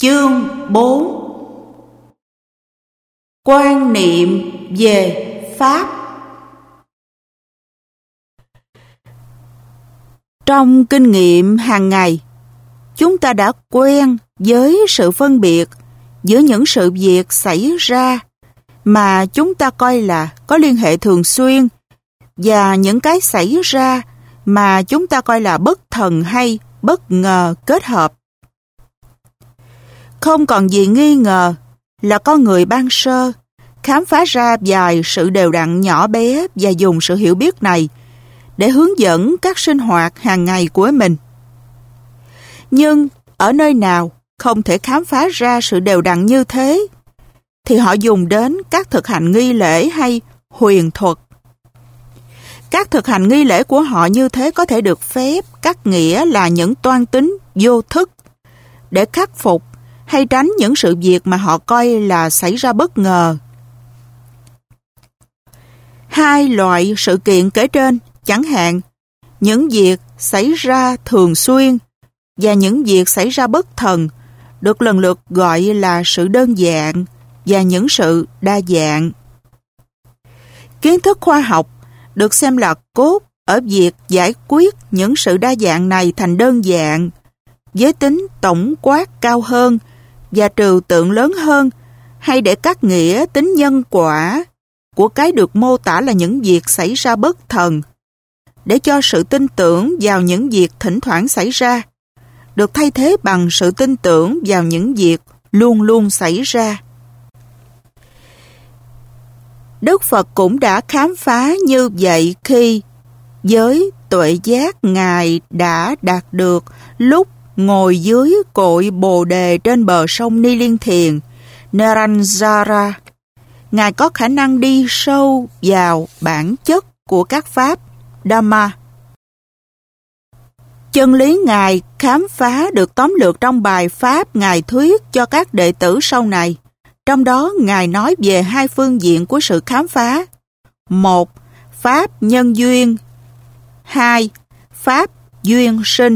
Chương 4. Quan niệm về Pháp. Trong kinh nghiệm hàng ngày, chúng ta đã quen với sự phân biệt giữa những sự việc xảy ra mà chúng ta coi là có liên hệ thường xuyên và những cái xảy ra mà chúng ta coi là bất thần hay bất ngờ kết hợp. Không còn gì nghi ngờ là con người ban sơ khám phá ra vài sự đều đặn nhỏ bé và dùng sự hiểu biết này để hướng dẫn các sinh hoạt hàng ngày của mình. Nhưng ở nơi nào không thể khám phá ra sự đều đặn như thế, thì họ dùng đến các thực hành nghi lễ hay huyền thuật. Các thực hành nghi lễ của họ như thế có thể được phép cắt nghĩa là những toan tính vô thức để khắc phục hay tránh những sự việc mà họ coi là xảy ra bất ngờ. Hai loại sự kiện kể trên, chẳng hạn những việc xảy ra thường xuyên và những việc xảy ra bất thần, được lần lượt gọi là sự đơn giản và những sự đa dạng. Kiến thức khoa học được xem là cốt ở việc giải quyết những sự đa dạng này thành đơn giản, với tính tổng quát cao hơn và trừu tượng lớn hơn, hay để cắt nghĩa tính nhân quả của cái được mô tả là những việc xảy ra bất thần, để cho sự tin tưởng vào những việc thỉnh thoảng xảy ra được thay thế bằng sự tin tưởng vào những việc luôn luôn xảy ra. Đức Phật cũng đã khám phá như vậy khi với tuệ giác Ngài đã đạt được lúc ngồi dưới cội Bồ Đề trên bờ sông Ni Liên Thiền, Niranjara. Ngài có khả năng đi sâu vào bản chất của các pháp Dhamma. Chân lý Ngài khám phá được tóm lược trong bài pháp Ngài thuyết cho các đệ tử sau này. Trong đó Ngài nói về hai phương diện của sự khám phá. 1. Pháp nhân duyên. 2. Pháp duyên sinh.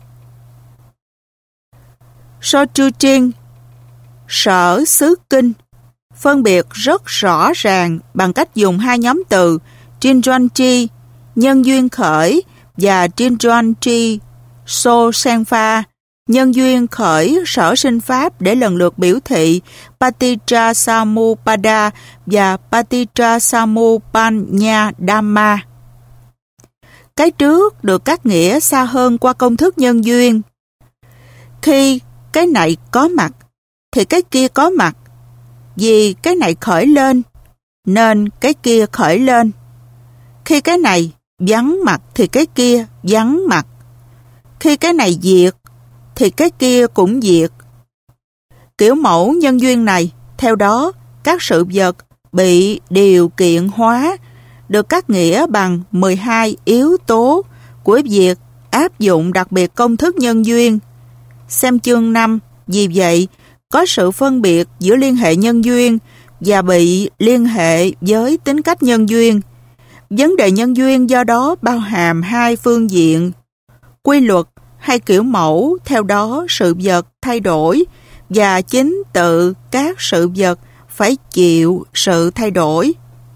Sochuching, Sở Xứ Kinh, phân biệt rất rõ ràng bằng cách dùng hai nhóm từ Trinjoanchi, nhân duyên khởi, và Trinjoanchi So Senpha, nhân duyên khởi sở sinh pháp, để lần lượt biểu thị Paticca Samuppada và Paticca Samuppanna Dhamma. Cái trước được cắt nghĩa xa hơn qua công thức nhân duyên. Khi cái này có mặt, thì cái kia có mặt. Vì cái này khởi lên, nên cái kia khởi lên. Khi cái này vắng mặt, thì cái kia vắng mặt. Khi cái này diệt, thì cái kia cũng diệt. Kiểu mẫu nhân duyên này, theo đó, các sự vật bị điều kiện hóa được cắt nghĩa bằng 12 yếu tố của việc áp dụng đặc biệt công thức nhân duyên. Xem chương 5, vì vậy, có sự phân biệt giữa liên hệ nhân duyên và bị liên hệ với tính cách nhân duyên. Vấn đề nhân duyên do đó bao hàm hai phương diện: quy luật hay kiểu mẫu, theo đó sự vật thay đổi và chính tự các sự vật phải chịu sự thay đổi.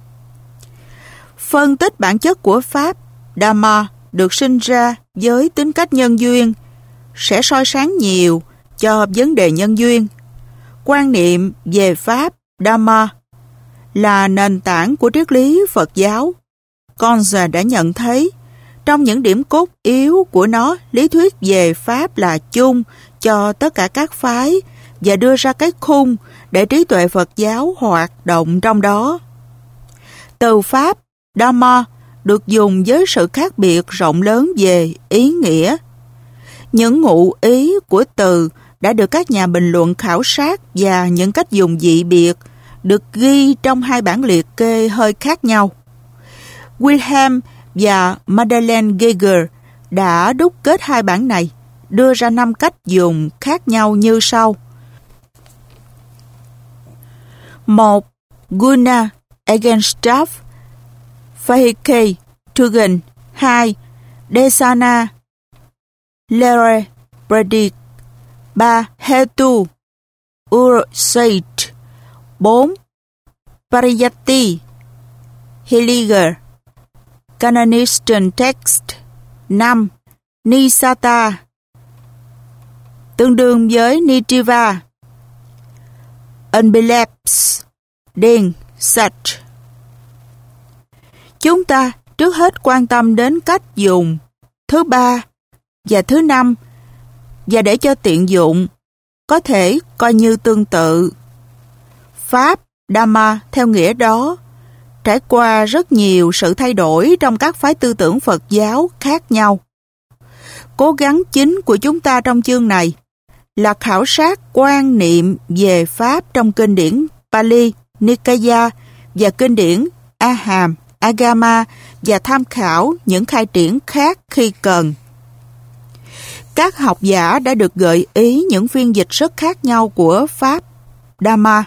Phân tích bản chất của Pháp Dhamma được sinh ra với tính cách nhân duyên sẽ soi sáng nhiều cho vấn đề nhân duyên. Quan niệm về Pháp Dhamma là nền tảng của triết lý Phật giáo. Conza đã nhận thấy trong những điểm cốt yếu của nó, lý thuyết về Pháp là chung cho tất cả các phái và đưa ra cái khung để trí tuệ Phật giáo hoạt động trong đó. Từ Pháp Dhamma được dùng với sự khác biệt rộng lớn về ý nghĩa. Những ngụ ý của từ đã được các nhà bình luận khảo sát và những cách dùng dị biệt được ghi trong hai bản liệt kê hơi khác nhau. Wilhelm và Madeleine Geiger đã đúc kết hai bản này, đưa ra 5 cách dùng khác nhau như sau. 1. Guna Eigenschaft Fähigkeit Tugend. 2. Desana Lehre Predigt. 3. Hetu Ursate. 4. Pariyatti, Hiliger, Canonical Text. 5. Nisata, tương đương với Nitiva. Unbeliefs, Đen, Sach. Chúng ta trước hết quan tâm đến cách dùng thứ 3 và thứ 5, và để cho tiện dụng, có thể coi như tương tự. Pháp Dhamma theo nghĩa đó trải qua rất nhiều sự thay đổi trong các phái tư tưởng Phật giáo khác nhau. Cố gắng chính của chúng ta trong chương này là khảo sát quan niệm về Pháp trong kinh điển Pali, Nikaya và kinh điển Aham, Agama và tham khảo những khai triển khác khi cần. Các học giả đã được gợi ý những phiên dịch rất khác nhau của Pháp Dhamma.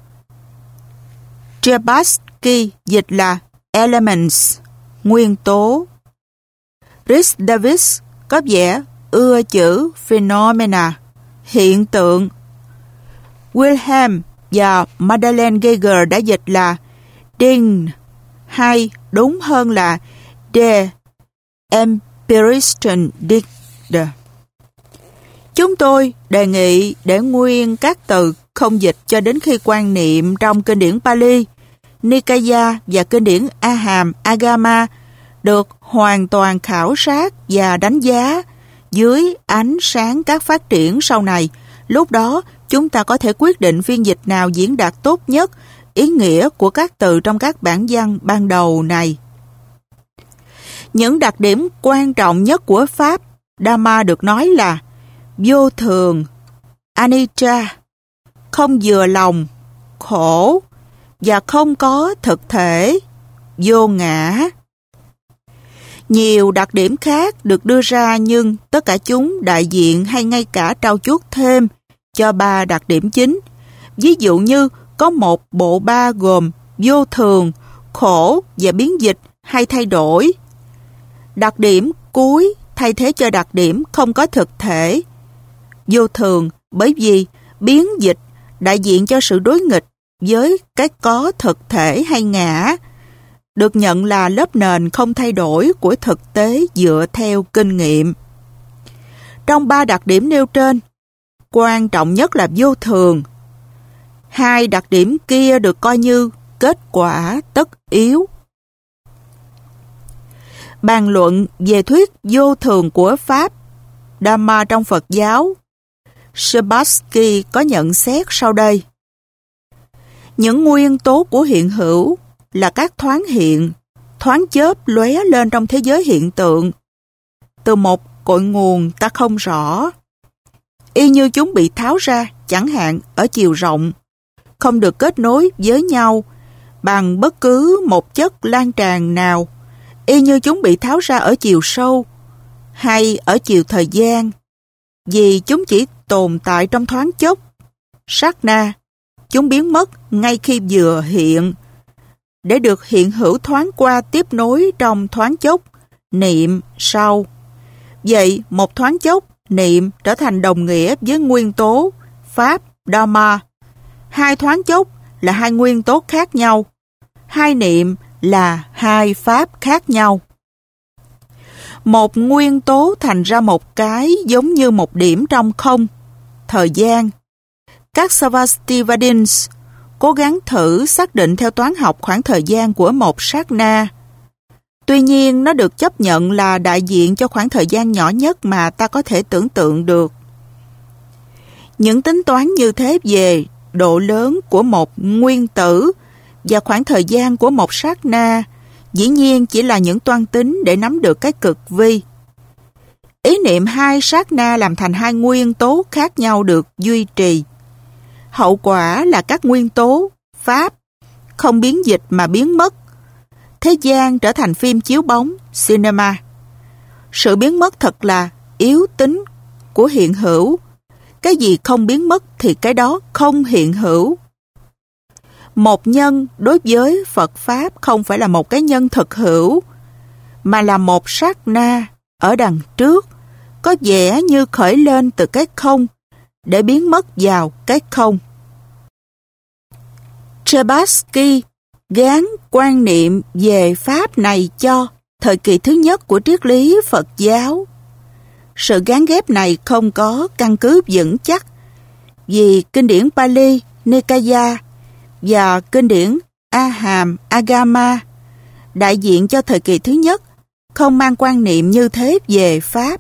Jabatsky dịch là Elements, nguyên tố. Rhys Davis có vẻ ưa chữ Phenomena, hiện tượng. Wilhelm và Madeleine Geiger đã dịch là Dinge, hay đúng hơn là De Empirischen Dichte. Chúng tôi đề nghị để nguyên các từ không dịch cho đến khi quan niệm trong kinh điển Pali, Nikaya và kinh điển Aham, Agama được hoàn toàn khảo sát và đánh giá dưới ánh sáng các phát triển sau này. Lúc đó, chúng ta có thể quyết định phiên dịch nào diễn đạt tốt nhất ý nghĩa của các từ trong các bản văn ban đầu này. Những đặc điểm quan trọng nhất của Pháp Dhamma được nói là vô thường, anicca, không vừa lòng, khổ và không có thực thể, vô ngã. Nhiều đặc điểm khác được đưa ra nhưng tất cả chúng đại diện hay ngay cả trau chuốt thêm cho 3 đặc điểm chính. Ví dụ như có một bộ ba gồm vô thường, khổ và biến dịch hay thay đổi. Đặc điểm cuối thay thế cho đặc điểm không có thực thể. Vô thường bởi vì biến dịch đại diện cho sự đối nghịch với cái có thực thể hay ngã, được nhận là lớp nền không thay đổi của thực tế dựa theo kinh nghiệm. Trong 3 đặc điểm nêu trên, quan trọng nhất là vô thường. 2 đặc điểm kia được coi như kết quả tất yếu. Bàn luận về thuyết vô thường của Pháp Dhamma trong Phật giáo, Jabatsky có nhận xét sau đây. Những nguyên tố của hiện hữu là các thoáng hiện, thoáng chớp lóe lên trong thế giới hiện tượng. Từ một cội nguồn ta không rõ. Y như chúng bị tháo ra, chẳng hạn ở chiều rộng, không được kết nối với nhau bằng bất cứ một chất lan tràn nào. Y như chúng bị tháo ra ở chiều sâu hay ở chiều thời gian, vì chúng chỉ tồn tại trong thoáng chốc. Sát na, chúng biến mất ngay khi vừa hiện, để được hiện hữu thoáng qua tiếp nối trong thoáng chốc, niệm sau. Vậy, một thoáng chốc, niệm trở thành đồng nghĩa với nguyên tố, Pháp, Dhamma. 2 thoáng chốc là 2 nguyên tố khác nhau. 2 niệm là 2 Pháp khác nhau. Một nguyên tố thành ra một cái giống như một điểm trong không, thời gian. Các Sarvastivadins cố gắng thử xác định theo toán học khoảng thời gian của một sát na. Tuy nhiên, nó được chấp nhận là đại diện cho khoảng thời gian nhỏ nhất mà ta có thể tưởng tượng được. Những tính toán như thế về độ lớn của một nguyên tử và khoảng thời gian của một sát na dĩ nhiên chỉ là những toan tính để nắm được cái cực vi. Ý niệm 2 sát na làm thành 2 nguyên tố khác nhau được duy trì. Hậu quả là các nguyên tố, Pháp, không biến dịch mà biến mất. Thế gian trở thành phim chiếu bóng, cinema. Sự biến mất thật là yếu tính của hiện hữu. Cái gì không biến mất thì cái đó không hiện hữu. Một nhân đối với Phật Pháp không phải là một cái nhân thực hữu, mà là một sát na ở đằng trước, có vẻ như khởi lên từ cái không để biến mất vào cái không. Chebasky gán quan niệm về Pháp này cho thời kỳ thứ nhất của triết lý Phật giáo. Sự gán ghép này không có căn cứ vững chắc vì kinh điển Pali Nikaya và kinh điển A Hàm Agama đại diện cho thời kỳ thứ nhất không mang quan niệm như thế về Pháp.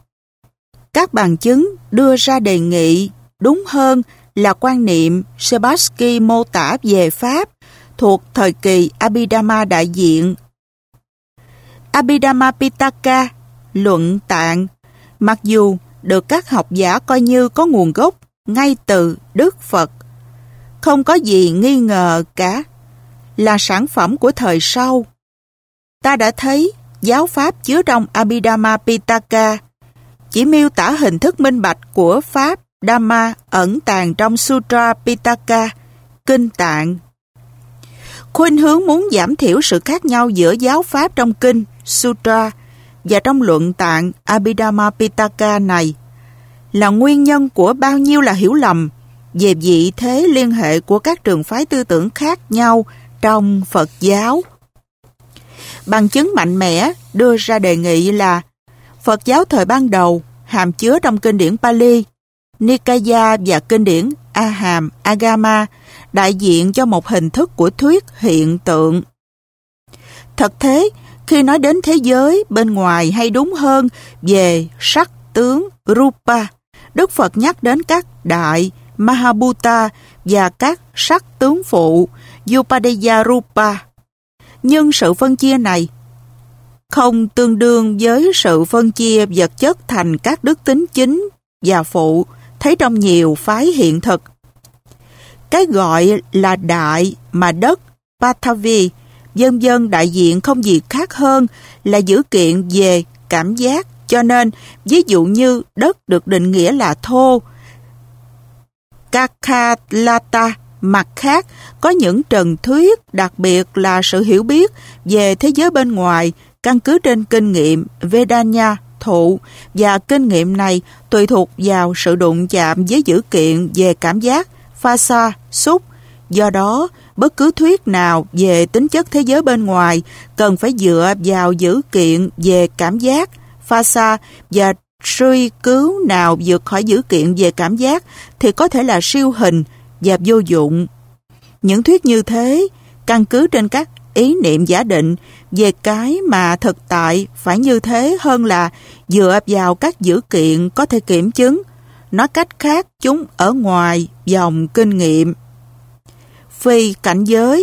Các bằng chứng đưa ra đề nghị đúng hơn là quan niệm Chebasky mô tả về Pháp thuộc thời kỳ Abhidhamma đại diện. Abhidhamma Pitaka, luận tạng, mặc dù được các học giả coi như có nguồn gốc ngay từ Đức Phật, không có gì nghi ngờ cả, là sản phẩm của thời sau. Ta đã thấy giáo pháp chứa trong Abhidhamma Pitaka chỉ miêu tả hình thức minh bạch của Pháp Dhamma ẩn tàng trong Sutra Pitaka, kinh tạng. Khuynh hướng muốn giảm thiểu sự khác nhau giữa giáo pháp trong kinh Sutra và trong luận tạng Abhidhamma Pitaka này là nguyên nhân của bao nhiêu là hiểu lầm về vị thế liên hệ của các trường phái tư tưởng khác nhau trong Phật giáo. Bằng chứng mạnh mẽ đưa ra đề nghị là Phật giáo thời ban đầu hàm chứa trong kinh điển Pali Nikaya và kinh điển A Hàm Agama đại diện cho một hình thức của thuyết hiện tượng. Thật thế, khi nói đến thế giới bên ngoài hay đúng hơn về sắc tướng Rupa, Đức Phật nhắc đến các đại Mahabhuta và các sắc tướng phụ Upadaya Rupa. Nhưng sự phân chia này không tương đương với sự phân chia vật chất thành các đức tính chính và phụ thấy trong nhiều phái hiện thực. Cái gọi là đại mà đất Pathavi vân vân đại diện không gì khác hơn là dữ kiện về cảm giác, cho nên ví dụ như đất được định nghĩa là thô, Kakalata mặt khác có những trần thuyết, đặc biệt là sự hiểu biết về thế giới bên ngoài căn cứ trên kinh nghiệm Vedanya thụ, và kinh nghiệm này tùy thuộc vào sự đụng chạm với dữ kiện về cảm giác Phasa xúc. Do đó, bất cứ thuyết nào về tính chất thế giới bên ngoài cần phải dựa vào dữ kiện về cảm giác Phasa, và suy cứu nào vượt khỏi dữ kiện về cảm giác thì có thể là siêu hình và vô dụng. Những thuyết như thế căn cứ trên các ý niệm giả định về cái mà thực tại phải như thế hơn là dựa vào các dữ kiện có thể kiểm chứng. Nói cách khác, chúng ở ngoài vòng kinh nghiệm. Phi cảnh giới.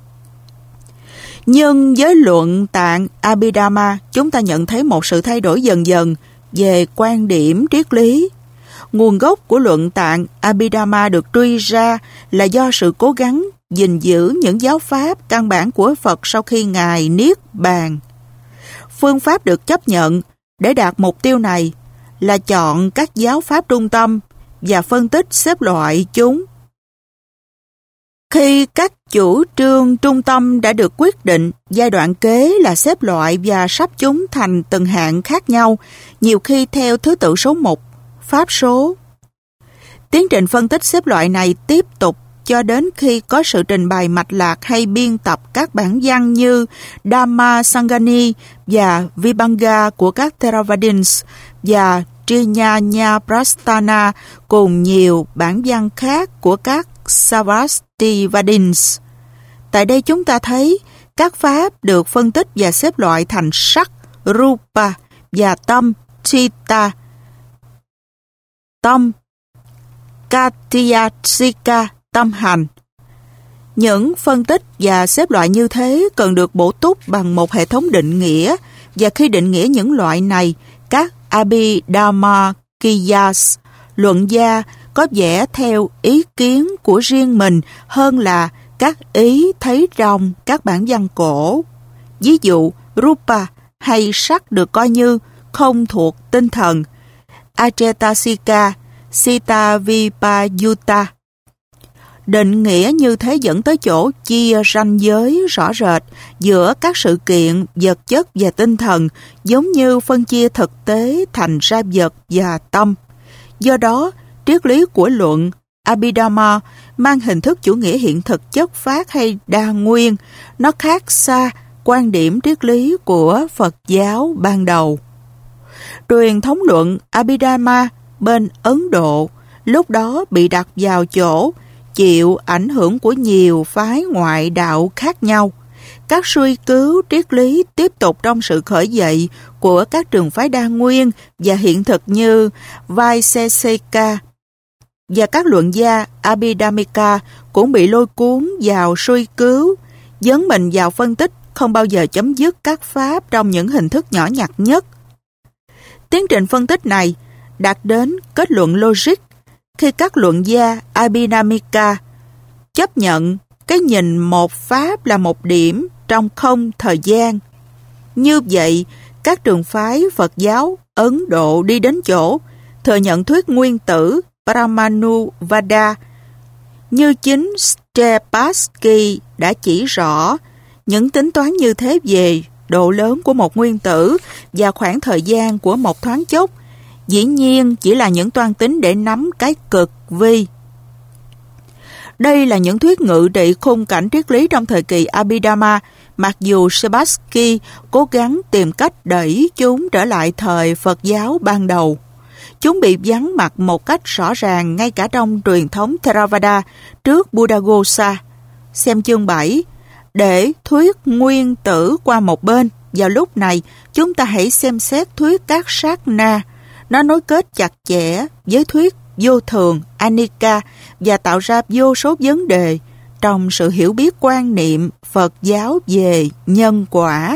Nhưng với luận tạng Abhidhamma, chúng ta nhận thấy một sự thay đổi dần dần về quan điểm triết lý. Nguồn gốc của luận tạng Abhidhamma được truy ra là do sự cố gắng gìn giữ những giáo pháp căn bản của Phật sau khi Ngài Niết Bàn. Phương pháp được chấp nhận để đạt mục tiêu này là chọn các giáo pháp trung tâm và phân tích xếp loại chúng. Khi các chủ trương trung tâm đã được quyết định, giai đoạn kế là xếp loại và sắp chúng thành từng hạng khác nhau, nhiều khi theo thứ tự số mục, pháp số. Tiến trình phân tích xếp loại này tiếp tục cho đến khi có sự trình bày mạch lạc hay biên tập các bản văn như Dhamma Sangani và Vibhanga của các Theravadins và Trinyanya Prasthana cùng nhiều bản văn khác của các Sarvastivadins. Tại đây chúng ta thấy các pháp được phân tích và xếp loại thành sắc, rupa và tâm, chitta, tâm, katyasika, tâm hành. Những phân tích và xếp loại như thế cần được bổ túc bằng một hệ thống định nghĩa, và khi định nghĩa những loại này, các Abhidhammakiyas, luận gia, có vẻ theo ý kiến của riêng mình hơn là các ý thấy trong các bản văn cổ. Ví dụ, rupa hay sắc được coi như không thuộc tinh thần, achetasika, sita vipayuta. Định nghĩa như thế dẫn tới chỗ chia ranh giới rõ rệt giữa các sự kiện vật chất và tinh thần, giống như phân chia thực tế thành ra vật và tâm. Do đó, triết lý của luận Abhidhamma mang hình thức chủ nghĩa hiện thực chất phát hay đa nguyên, nó khác xa quan điểm triết lý của Phật giáo ban đầu. Truyền thống luận Abhidhamma bên Ấn Độ lúc đó bị đặt vào chỗ chịu ảnh hưởng của nhiều phái ngoại đạo khác nhau. Các suy cứu triết lý tiếp tục trong sự khởi dậy của các trường phái đa nguyên và hiện thực như Vaisesika, và các luận gia Abhidhamika cũng bị lôi cuốn vào suy cứu, dấn mình vào phân tích không bao giờ chấm dứt các pháp trong những hình thức nhỏ nhặt nhất. Tiến trình phân tích này đạt đến kết luận logic khi các luận gia Abhidhamika chấp nhận cái nhìn một pháp là một điểm trong không thời gian. Như vậy, các trường phái Phật giáo Ấn Độ đi đến chỗ thừa nhận thuyết nguyên tử Brahmanuvada. Như chính Stepatsky đã chỉ rõ, những tính toán như thế về độ lớn của một nguyên tử và khoảng thời gian của một thoáng chốc dĩ nhiên chỉ là những toan tính để nắm cái cực vi. Đây là những thuyết ngự trị khung cảnh triết lý trong thời kỳ Abhidhamma, mặc dù Stepatsky cố gắng tìm cách đẩy chúng trở lại thời Phật giáo ban đầu. Chúng bị vắng mặt một cách rõ ràng ngay cả trong truyền thống Theravada trước Buddhaghosa. Xem chương 7. Để thuyết nguyên tử qua một bên, vào lúc này chúng ta hãy xem xét thuyết các sát na. Nó nối kết chặt chẽ với thuyết vô thường, anicca và tạo ra vô số vấn đề trong sự hiểu biết quan niệm Phật giáo về nhân quả.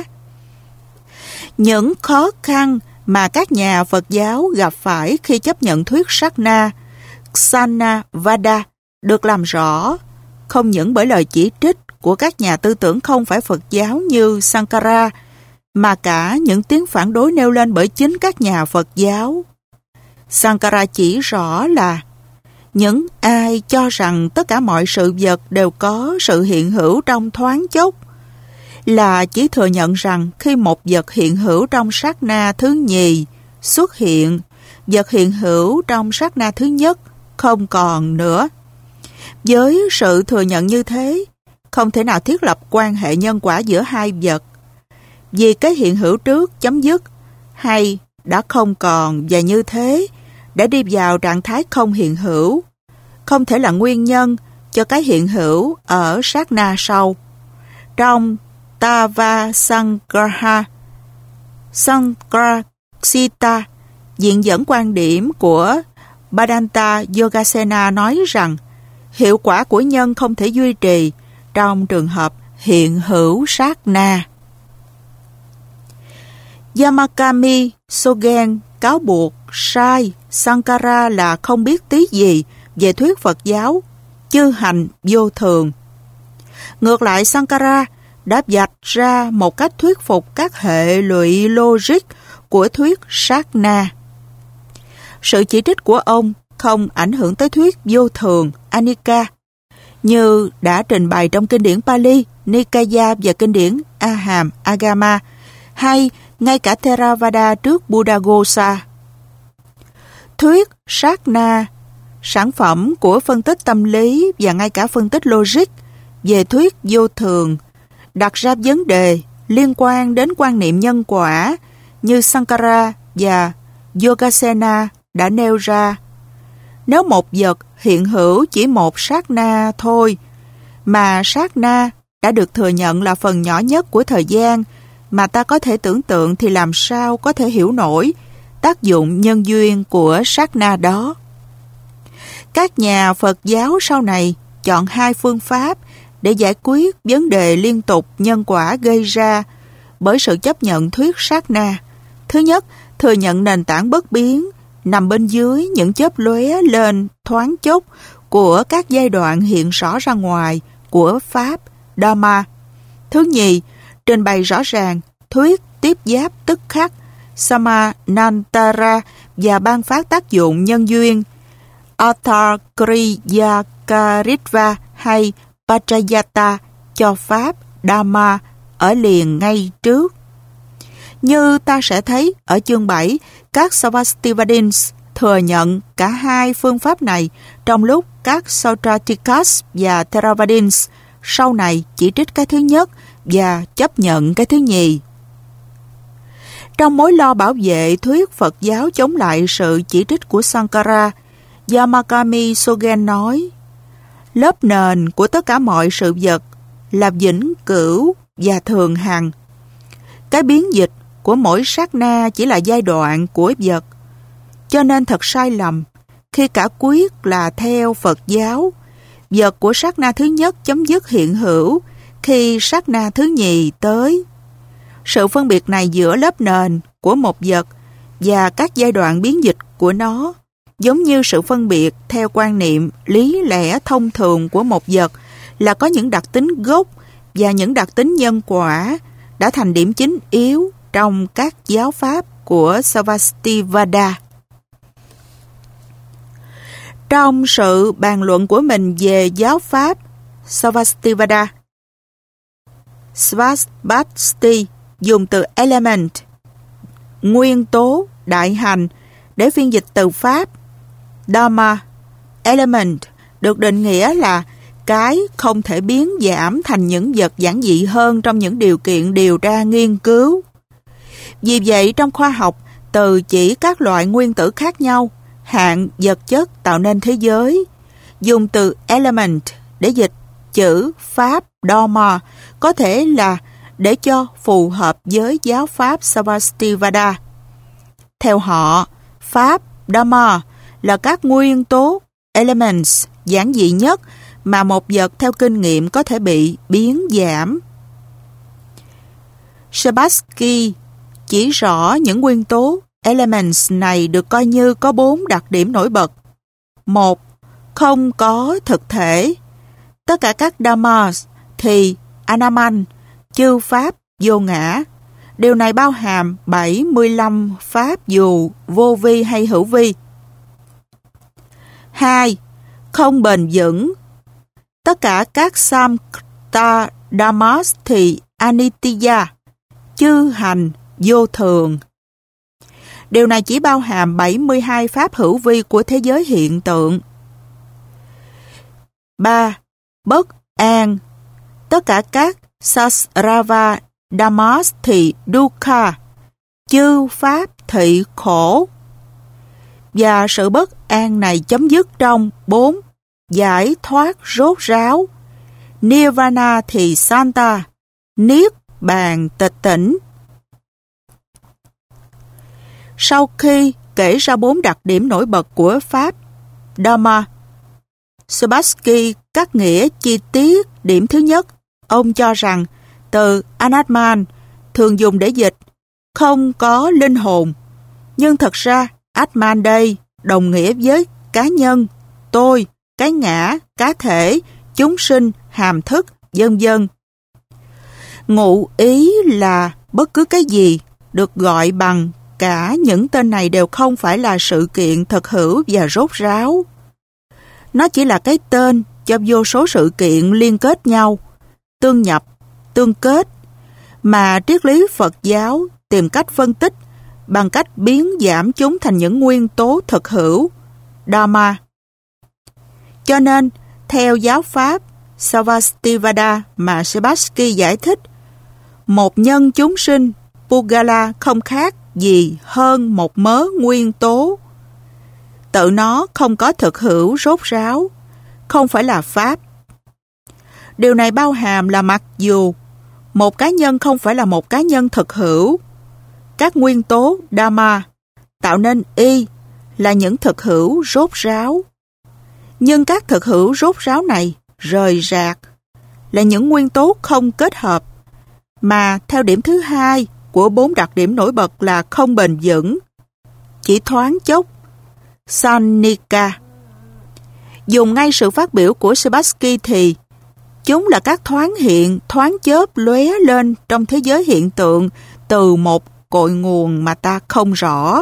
Những khó khăn mà các nhà Phật giáo gặp phải khi chấp nhận thuyết sát na, Ksanavada, được làm rõ không những bởi lời chỉ trích của các nhà tư tưởng không phải Phật giáo như Sankara, mà cả những tiếng phản đối nêu lên bởi chính các nhà Phật giáo. Sankara chỉ rõ là những ai cho rằng tất cả mọi sự vật đều có sự hiện hữu trong thoáng chốc là chỉ thừa nhận rằng khi một vật hiện hữu trong sát na thứ nhì xuất hiện, vật hiện hữu trong sát na thứ nhất không còn nữa. Với sự thừa nhận như thế, không thể nào thiết lập quan hệ nhân quả giữa hai vật, vì cái hiện hữu trước chấm dứt hay đã không còn, và như thế đã đi vào trạng thái không hiện hữu, không thể là nguyên nhân cho cái hiện hữu ở sát na sau. Trong Tava Sangraha Sangrasita, viện dẫn quan điểm của Bhadanta Yogasena nói rằng hiệu quả của nhân không thể duy trì trong trường hợp hiện hữu sát na. Yamakami Sogen cáo buộc sai Sankara là không biết tí gì về thuyết Phật giáo chư hành vô thường. Ngược lại, Sankara đã vạch ra một cách thuyết phục các hệ lụy logic của thuyết sát na. Sự chỉ trích của ông không ảnh hưởng tới thuyết vô thường anicca, như đã trình bày trong kinh điển Pali, Nikaya và kinh điển A Hàm Agama, hay ngay cả Theravada trước Buddhaghosa. Thuyết sát na, sản phẩm của phân tích tâm lý và ngay cả phân tích logic về thuyết vô thường, đặt ra vấn đề liên quan đến quan niệm nhân quả như Sankara và Yogasena đã nêu ra. Nếu một vật hiện hữu chỉ một sát na thôi, mà sát na đã được thừa nhận là phần nhỏ nhất của thời gian mà ta có thể tưởng tượng, thì làm sao có thể hiểu nổi tác dụng nhân duyên của sát na đó. Các nhà Phật giáo sau này chọn hai phương pháp để giải quyết vấn đề liên tục nhân quả gây ra bởi sự chấp nhận thuyết sát na. Thứ nhất, thừa nhận nền tảng bất biến nằm bên dưới những chớp lóe lên thoáng chốc của các giai đoạn hiện rõ ra ngoài của Pháp Dharma. Thứ nhì, trình bày rõ ràng thuyết tiếp giáp tức khắc Samanantara và ban phát tác dụng nhân duyên Atharkriyakaritva hay Pachayata cho Pháp Dharma ở liền ngay trước. Như ta sẽ thấy ở chương 7, các Sarvastivadins thừa nhận cả hai phương pháp này trong lúc các Sotraticus và Theravadins sau này chỉ trích cái thứ nhất và chấp nhận cái thứ nhì. Trong mối lo bảo vệ thuyết Phật giáo chống lại sự chỉ trích của Sankara, Yamakami Sogen nói, lớp nền của tất cả mọi sự vật là vĩnh cửu và thường hằng. Cái biến dịch của mỗi sát na chỉ là giai đoạn của vật. Cho nên thật sai lầm khi cả quyết là theo Phật giáo, vật của sát na thứ nhất chấm dứt hiện hữu khi sát na thứ nhì tới. Sự phân biệt này giữa lớp nền của một vật và các giai đoạn biến dịch của nó giống như sự phân biệt theo quan niệm lý lẽ thông thường của một vật là có những đặc tính gốc và những đặc tính nhân quả đã thành điểm chính yếu trong các giáo pháp của Sarvastivada. Trong sự bàn luận của mình về giáo pháp Sarvastivada, Svasvasti dùng từ element, nguyên tố, đại hành để phiên dịch từ pháp. Dharma, element, được định nghĩa là cái không thể biến giảm thành những vật giản dị hơn trong những điều kiện điều tra nghiên cứu. Vì vậy, trong khoa học, từ chỉ các loại nguyên tử khác nhau, hạng vật chất tạo nên thế giới, dùng từ element để dịch chữ pháp Dharma có thể là để cho phù hợp với giáo pháp Sarvastivada. Theo họ, pháp Dharma là các nguyên tố elements giản dị nhất mà một vật theo kinh nghiệm có thể bị biến giảm. Shabasky chỉ rõ những nguyên tố elements này được coi như có 4 đặc điểm nổi bật. 1. Không có thực thể. Tất cả các dhammas thì anaman, chư pháp vô ngã. Điều này bao hàm 75 pháp dù vô vi hay hữu vi. 2. Không bền vững. Tất cả các samkhta dhammas thì anitya, chư hành vô thường. Điều này chỉ bao hàm 72 pháp hữu vi của thế giới hiện tượng. 3. Bất an. Tất cả các sasrava dhammas thì dukkha, chư pháp thị khổ. Và sự bất an này chấm dứt trong 4. Giải thoát rốt ráo. Nirvana thì santa, niết bàn tịch tỉnh. Sau khi kể ra 4 đặc điểm nổi bật của pháp Dharma, Shabasky cắt nghĩa chi tiết điểm thứ nhất. Ông cho rằng từ Anatman thường dùng để dịch không có linh hồn, nhưng thật ra Atman đây đồng nghĩa với cá nhân, tôi, cái ngã, cá thể, chúng sinh, hàm thức, vân vân. Ngụ ý là bất cứ cái gì được gọi bằng cả những tên này đều không phải là sự kiện thực hữu và rốt ráo. Nó chỉ là cái tên cho vô số sự kiện liên kết nhau, tương nhập, tương kết, mà triết lý Phật giáo tìm cách phân tích bằng cách biến giảm chúng thành những nguyên tố thực hữu, Dharma. Cho nên, theo giáo pháp Sarvastivada mà Shabasky giải thích, một nhân chúng sinh, Pugala không khác gì hơn một mớ nguyên tố. Tự nó không có thực hữu rốt ráo, không phải là pháp. Điều này bao hàm là mặc dù một cá nhân không phải là một cá nhân thực hữu, các nguyên tố Dharma tạo nên y là những thực hữu rốt ráo. Nhưng các thực hữu rốt ráo này rời rạc là những nguyên tố không kết hợp, mà theo điểm thứ 2 của 4 đặc điểm nổi bật là không bền vững, chỉ thoáng chốc, Sanika. Dùng ngay sự phát biểu của Shabasky thì chúng là các thoáng hiện, thoáng chớp lóe lên trong thế giới hiện tượng từ một cội nguồn mà ta không rõ.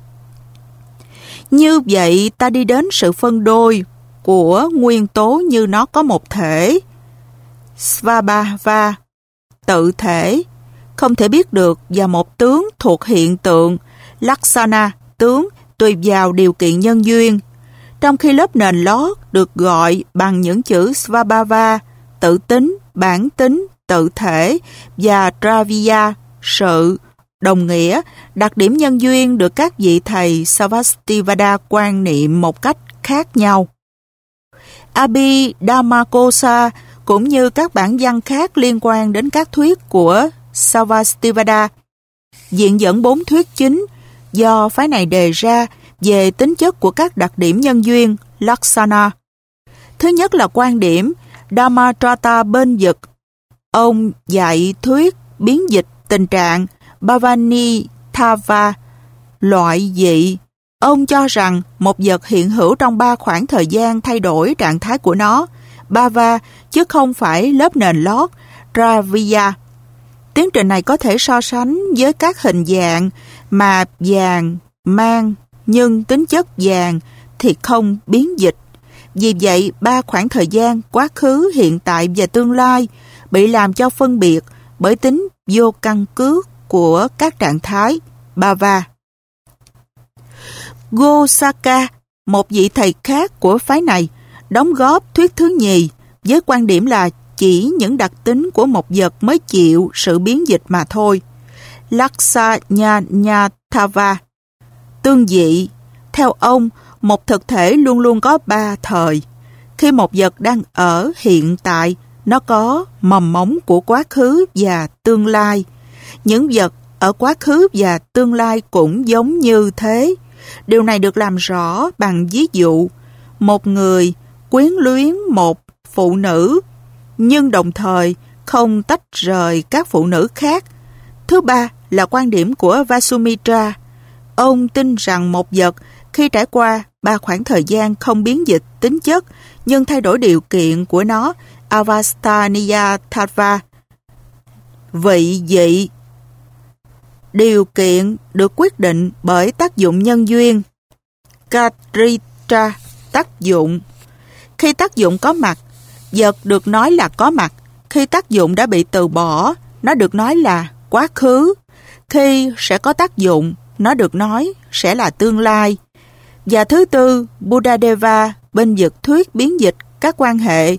Như vậy ta đi đến sự phân đôi của nguyên tố như nó có một thể. Svabhava, tự thể, không thể biết được, và một tướng thuộc hiện tượng, Laksana, tướng tùy vào điều kiện nhân duyên, trong khi lớp nền lót được gọi bằng những chữ svabhava, tự tính, bản tính, tự thể, và Draviya, sự, đồng nghĩa, đặc điểm nhân duyên được các vị thầy Sarvastivada quan niệm một cách khác nhau. Abhidhammakosa cũng như các bản văn khác liên quan đến các thuyết của Sarvastivada viện dẫn 4 thuyết chính do phái này đề ra về tính chất của các đặc điểm nhân duyên, Laksana. Thứ nhất là quan điểm Dhammatrata bên vực. Ông dạy thuyết biến dịch tình trạng Bhavanithava, loại dị. Ông cho rằng một vật hiện hữu trong 3 khoảng thời gian thay đổi trạng thái của nó, Bhava, chứ không phải lớp nền lót, Draviya. Tiến trình này có thể so sánh với các hình dạng mà vàng, mang, nhưng tính chất vàng thì không biến dịch. Vì vậy, 3 khoảng thời gian, quá khứ, hiện tại và tương lai bị làm cho phân biệt bởi tính vô căn cứ của các trạng thái, Bhava. Gosaka, một vị thầy khác của phái này, đóng góp thuyết thứ nhì với quan điểm là chỉ những đặc tính của một vật mới chịu sự biến dịch mà thôi. Laksanyanathava, tương dị. Theo ông, một thực thể luôn luôn có 3 thời. Khi một vật đang ở hiện tại, nó có mầm mống của quá khứ và tương lai. Những vật ở quá khứ và tương lai cũng giống như thế. Điều này được làm rõ bằng ví dụ. Một người quyến luyến một phụ nữ, nhưng đồng thời không tách rời các phụ nữ khác. Thứ ba là quan điểm của Vasumitra. Ông tin rằng một vật khi trải qua 3 khoảng thời gian không biến dịch tính chất nhưng thay đổi điều kiện của nó, Avasthaniyatthava, vị dị. Điều kiện được quyết định bởi tác dụng nhân duyên, Karitra, tác dụng. Khi tác dụng có mặt, vật được nói là có mặt. Khi tác dụng đã bị từ bỏ, nó được nói là quá khứ. Khi sẽ có tác dụng, nó được nói sẽ là tương lai. Và thứ tư, Buddhadeva bên vực thuyết biến dịch các quan hệ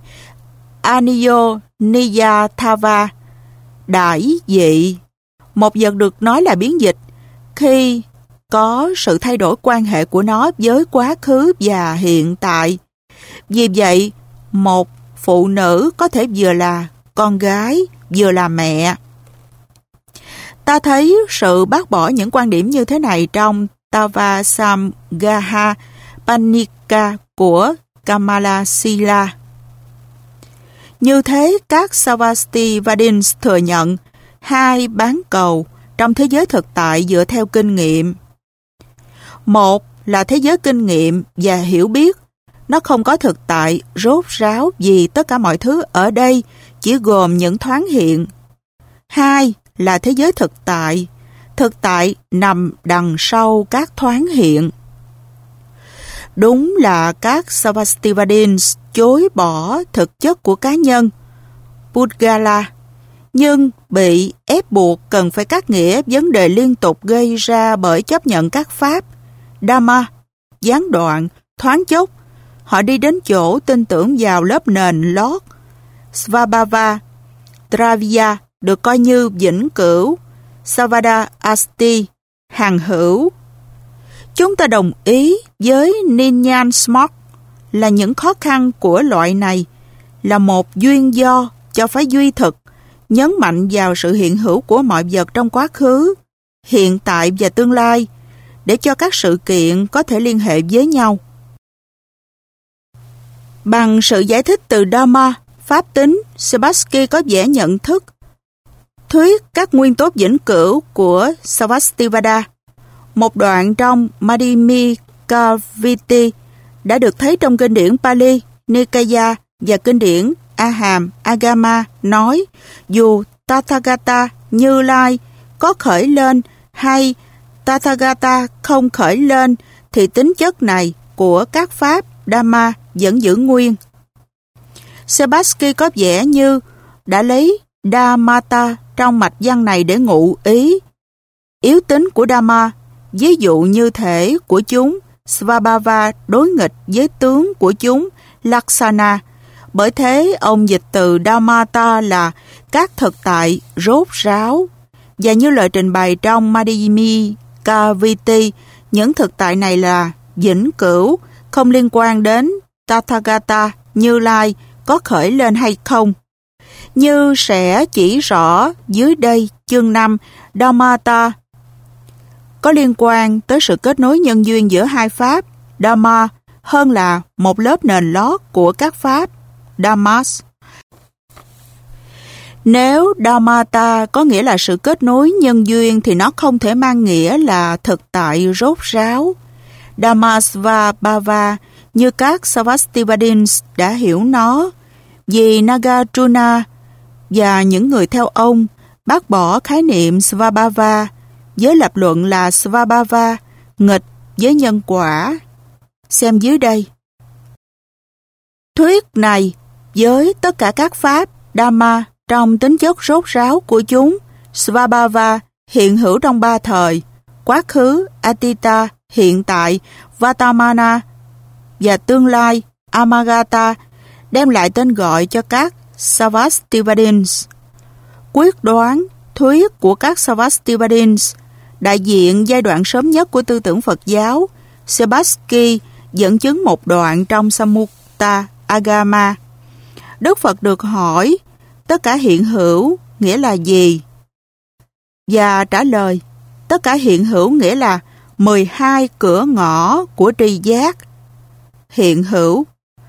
Aniyoniyathava, đại dị. Một vật được nói là biến dịch khi có sự thay đổi quan hệ của nó với quá khứ và hiện tại. Vì vậy, một phụ nữ có thể vừa là con gái, vừa là mẹ. Ta thấy sự bác bỏ những quan điểm như thế này trong Tavasamgaha Panika của Kamalasila. Như thế, các Sarvastivadins thừa nhận 2 bán cầu trong thế giới thực tại dựa theo kinh nghiệm. Một là thế giới kinh nghiệm và hiểu biết. Nó không có thực tại rốt ráo vì tất cả mọi thứ ở đây chỉ gồm những thoáng hiện. 2 là thế giới thực tại. Thực tại nằm đằng sau các thoáng hiện. Đúng là các Sarvastivadins chối bỏ thực chất của cá nhân, Pudgala, nhưng bị ép buộc cần phải cắt nghĩa vấn đề liên tục gây ra bởi chấp nhận các pháp, Dhamma, gián đoạn, thoáng chốc. Họ đi đến chỗ tin tưởng vào lớp nền lót, Svabhava, Draviya được coi như vĩnh cửu, Savada Asti, hàng hữu. Chúng ta đồng ý với Ninyan Smart là những khó khăn của loại này là một duyên do cho phái duy thực, nhấn mạnh vào sự hiện hữu của mọi vật trong quá khứ, hiện tại và tương lai, để cho các sự kiện có thể liên hệ với nhau. Bằng sự giải thích từ Dhamma, pháp tính, Sebatsky có vẻ nhận thức thuyết các nguyên tố vĩnh cửu của Sarvastivada. Một đoạn trong Madhyamika-viti đã được thấy trong kinh điển Pali, Nikaya và kinh điển Aham, Agama nói dù Tathagata, Như Lai có khởi lên hay Tathagata không khởi lên thì tính chất này của các pháp Dhamma vẫn giữ nguyên. Sebatsky có vẻ như đã lấy Dhammata trong mạch văn này để ngụ ý. Yếu tính của Dhamma ví dụ như thể của chúng, Svabhava đối nghịch với tướng của chúng, Laksana. Bởi thế, ông dịch từ Dhammata là các thực tại rốt ráo. Và như lời trình bày trong Madhyamika Viti, những thực tại này là vĩnh cửu, không liên quan đến Tathagata, Như Lai có khởi lên hay không. Như sẽ chỉ rõ dưới đây chương 5, Dhammata có liên quan tới sự kết nối nhân duyên giữa hai pháp, Dhamma, hơn là một lớp nền lót của các pháp, Dhammas. Nếu Dhammata có nghĩa là sự kết nối nhân duyên thì nó không thể mang nghĩa là thực tại rốt ráo. Dhammasvabhava như các Sarvastivadins đã hiểu nó, vì Nagarjuna và những người theo ông bác bỏ khái niệm Svabhava với lập luận là Svabhava nghịch với nhân quả. Xem dưới đây. Thuyết này với tất cả các pháp Dhamma trong tính chất rốt ráo của chúng, Svabhava hiện hữu trong ba thời, quá khứ, Atita, hiện tại, Vartamana và tương lai, Amagata, đem lại tên gọi cho các Sarvastivadins. Quyết đoán, thuyết của các Sarvastivadins, đại diện giai đoạn sớm nhất của tư tưởng Phật giáo, Sebatsky dẫn chứng một đoạn trong Samutta Agama. Đức Phật được hỏi, tất cả hiện hữu nghĩa là gì? Và trả lời, tất cả hiện hữu nghĩa là 12 cửa ngõ của tri giác. Hiện hữu.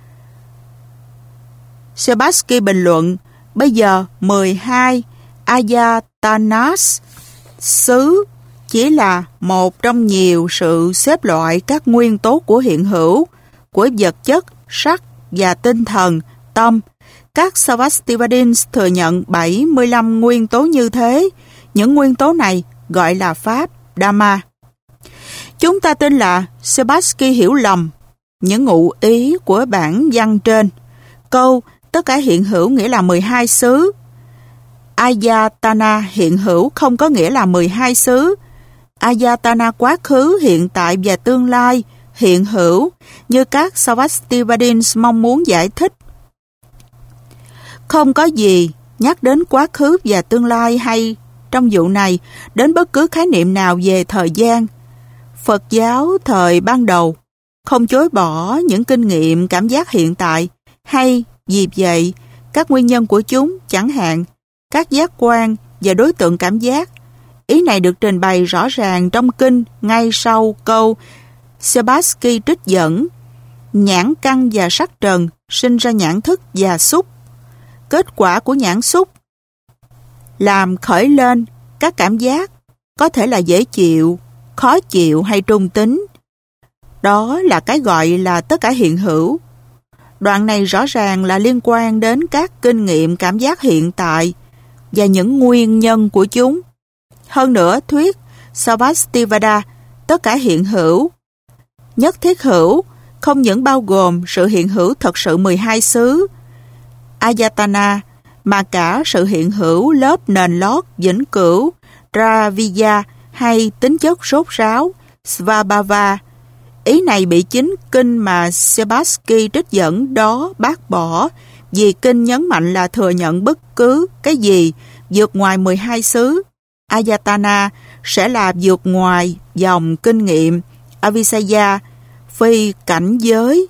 Sebatsky bình luận, bây giờ 12 Ayatanas xứ chỉ là một trong nhiều sự xếp loại các nguyên tố của hiện hữu, của vật chất, sắc và tinh thần, tâm. Các Sarvastivadins thừa nhận 75 nguyên tố như thế. Những nguyên tố này gọi là Pháp, Dhamma. Chúng ta tin là Sebatsky hiểu lầm những ngụ ý của bản văn trên. Câu tất cả hiện hữu nghĩa là 12 xứ. Ayatana hiện hữu không có nghĩa là 12 xứ. Ayatana quá khứ, hiện tại và tương lai hiện hữu như các Sarvastivadins mong muốn giải thích. Không có gì nhắc đến quá khứ và tương lai hay trong vụ này đến bất cứ khái niệm nào về thời gian. Phật giáo thời ban đầu không chối bỏ những kinh nghiệm cảm giác hiện tại, hay vì vậy các nguyên nhân của chúng, chẳng hạn các giác quan và đối tượng cảm giác. Ý này được trình bày rõ ràng trong kinh ngay sau câu Sebatsky trích dẫn: nhãn căn và sắc trần sinh ra nhãn thức và xúc. Kết quả của nhãn xúc làm khởi lên các cảm giác, có thể là dễ chịu, khó chịu hay trung tính. Đó là cái gọi là tất cả hiện hữu. Đoạn này rõ ràng là liên quan đến các kinh nghiệm cảm giác hiện tại và những nguyên nhân của chúng. Hơn nữa, thuyết Sarvastivada, tất cả hiện hữu, nhất thiết hữu, không những bao gồm sự hiện hữu thật sự 12 xứ, Ayatana, mà cả sự hiện hữu lớp nền lót vĩnh cửu, Draviya hay tính chất rốt ráo, Svabhava. Ý này bị chính kinh mà Sebatsky trích dẫn đó bác bỏ, vì kinh nhấn mạnh là thừa nhận bất cứ cái gì vượt ngoài 12 xứ. Ayatana sẽ là vượt ngoài dòng kinh nghiệm Avisaya, phi cảnh giới.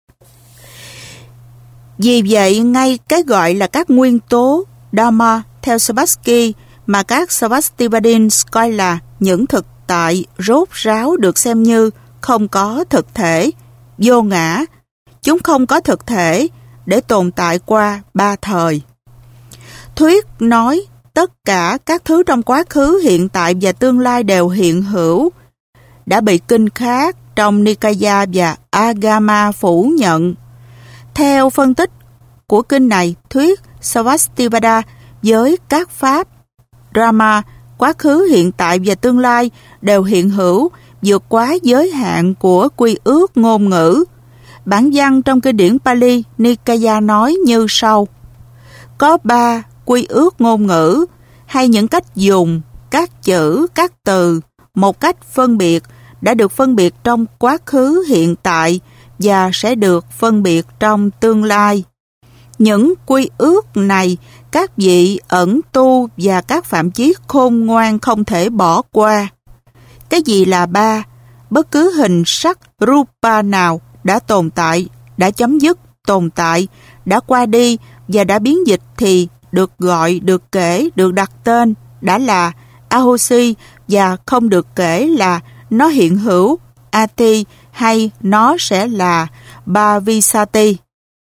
Vì vậy, ngay cái gọi là các nguyên tố Dhamma theo Sebatsky mà các Sarvastivadins coi là những thực tại rốt ráo được xem như không có thực thể, vô ngã. Chúng không có thực thể để tồn tại qua ba thời. Thuyết nói tất cả các thứ trong quá khứ, hiện tại và tương lai đều hiện hữu đã bị kinh khác trong Nikaya và Agama phủ nhận. Theo phân tích của kinh này, thuyết Sarvastivada với các pháp Brahma, quá khứ, hiện tại và tương lai đều hiện hữu vượt quá giới hạn của quy ước ngôn ngữ. Bản văn trong kinh điển Pali Nikaya nói như sau: có 3 quy ước ngôn ngữ hay những cách dùng các chữ, các từ một cách phân biệt đã được phân biệt trong quá khứ, hiện tại và sẽ được phân biệt trong tương lai. Những quy ước này các vị ẩn tu và các phạm chí khôn ngoan không thể bỏ qua. Cái gì là ba? Bất cứ hình sắc rupa nào đã tồn tại, đã chấm dứt tồn tại, đã qua đi và đã biến dịch thì được gọi, được kể, được đặt tên đã là ahosi và không được kể là nó hiện hữu ati hay nó sẽ là bhavisati.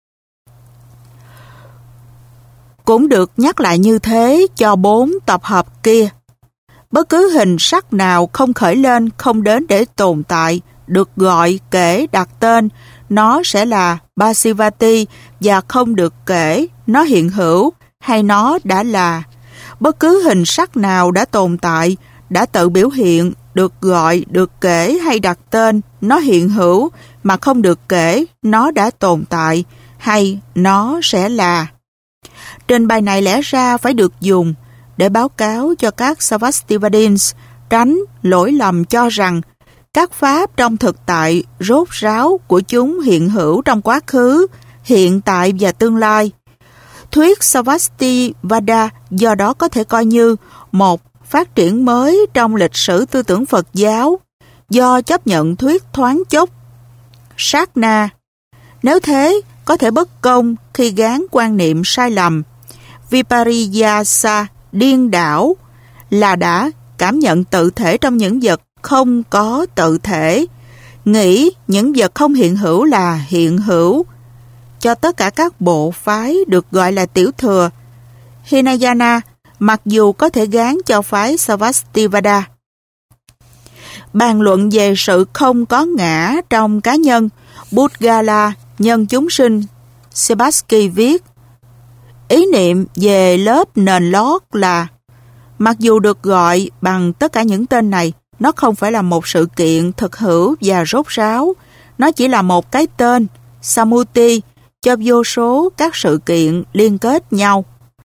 Cũng được nhắc lại như thế cho 4 tập hợp kia. Bất cứ hình sắc nào không khởi lên, không đến để tồn tại, được gọi, kể, đặt tên, nó sẽ là Basivati và không được kể, nó hiện hữu hay nó đã là. Bất cứ hình sắc nào đã tồn tại, đã tự biểu hiện, được gọi, được kể hay đặt tên, nó hiện hữu mà không được kể, nó đã tồn tại hay nó sẽ là. Trình bày này lẽ ra phải được dùng để báo cáo cho các Sarvastivadins tránh lỗi lầm cho rằng các pháp trong thực tại rốt ráo của chúng hiện hữu trong quá khứ, hiện tại và tương lai. Thuyết Sarvastivada do đó có thể coi như một phát triển mới trong lịch sử tư tưởng Phật giáo do chấp nhận thuyết thoáng chốc sát na. Nếu thế, có thể bất công khi gán quan niệm sai lầm Vipariyasa điên đảo là đã cảm nhận tự thể trong những vật không có tự thể, nghĩ những vật không hiện hữu là hiện hữu. Cho tất cả các bộ phái được gọi là tiểu thừa Hinayana, mặc dù có thể gán cho phái Sarvastivada. Bàn luận về sự không có ngã trong cá nhân, Budgala nhân chúng sinh Sebatsky viết: ý niệm về lớp nền lót là, mặc dù được gọi bằng tất cả những tên này, nó không phải là một sự kiện thực hữu và rốt ráo, nó chỉ là một cái tên, Samuti, cho vô số các sự kiện liên kết nhau.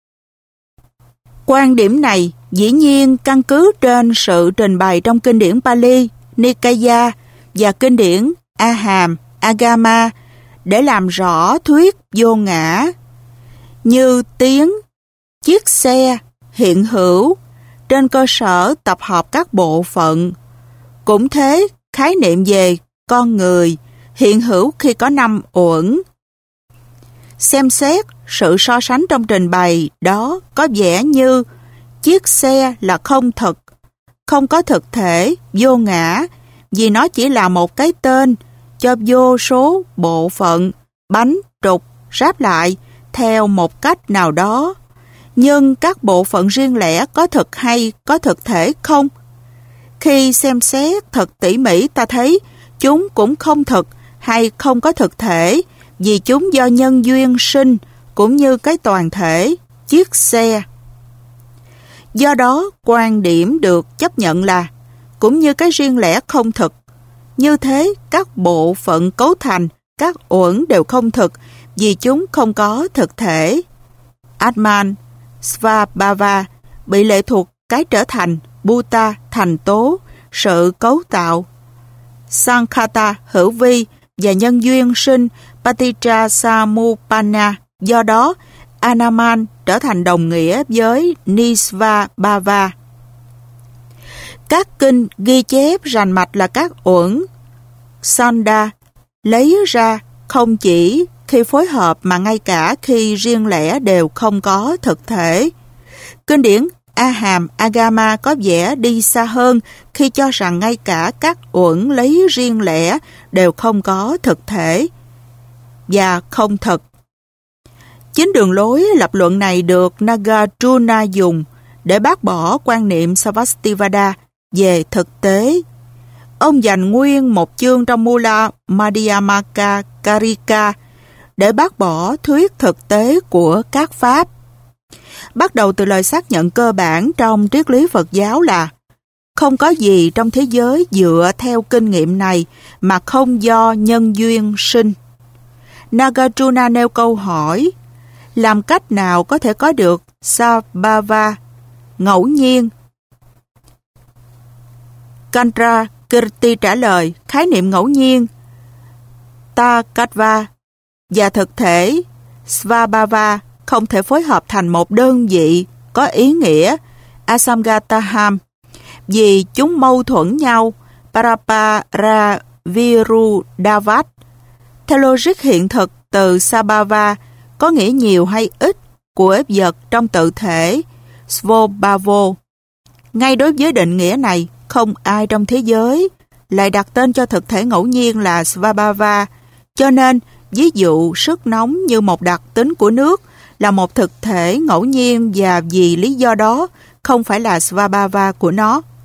Quan điểm này dĩ nhiên căn cứ trên sự trình bày trong kinh điển Pali, Nikaya và kinh điển A Hàm, Agama để làm rõ thuyết vô ngã, như tiếng, chiếc xe, hiện hữu, trên cơ sở tập hợp các bộ phận. Cũng thế, khái niệm về con người, hiện hữu khi có 5 uẩn. Xem xét sự so sánh trong trình bày đó có vẻ như chiếc xe là không thực, không có thực thể, vô ngã, vì nó chỉ là một cái tên cho vô số bộ phận, bánh, trục, ráp lại theo một cách nào đó. Nhưng các bộ phận riêng lẻ có thực hay có thực thể không? Khi xem xét thật tỉ mỉ ta thấy chúng cũng không thực hay không có thực thể, vì chúng do nhân duyên sinh cũng như cái toàn thể, chiếc xe. Do đó, quan điểm được chấp nhận là cũng như cái riêng lẻ không thực. Như thế, các bộ phận cấu thành, các uẩn đều không thực vì chúng không có thực thể. Atman, Svabhava bị lệ thuộc cái trở thành, Bhuta, thành tố, sự cấu tạo. Sankhata, hữu vi và nhân duyên sinh, Paticca Samuppanna. Do đó, Anaman trở thành đồng nghĩa với Nisvabhava. Các kinh ghi chép rành mạch là các uẩn Sanda lấy ra không chỉ khi phối hợp mà ngay cả khi riêng lẻ đều không có thực thể. Kinh điển A Hàm Agama có vẻ đi xa hơn khi cho rằng ngay cả các uẩn lấy riêng lẻ đều không có thực thể và không thực. Chính đường lối lập luận này được Nagarjuna dùng để bác bỏ quan niệm Sarvastivada về thực tế. Ông dành nguyên một chương trong Mula Madhyamaka Karika để bác bỏ thuyết thực tế của các pháp. Bắt đầu từ lời xác nhận cơ bản trong triết lý Phật giáo là không có gì trong thế giới dựa theo kinh nghiệm này mà không do nhân duyên sinh. Nagarjuna nêu câu hỏi: làm cách nào có thể có được Sabhava ngẫu nhiên? Chandrakirti trả lời, khái niệm ngẫu nhiên Takatva và thực thể Svabhava không thể phối hợp thành một đơn vị có ý nghĩa Asamgataham vì chúng mâu thuẫn nhau Paraparavirudavat. Theo logic hiện thực, từ Sabhava có nghĩa nhiều hay ít của vật trong tự thể Svobhavo. Ngay đối với định nghĩa này, không ai trong thế giới lại đặt tên cho thực thể ngẫu nhiên là Svabhava, cho nên ví dụ sức nóng như một đặc tính của nước là một thực thể ngẫu nhiên và vì lý do đó không phải là Svabhava của nó.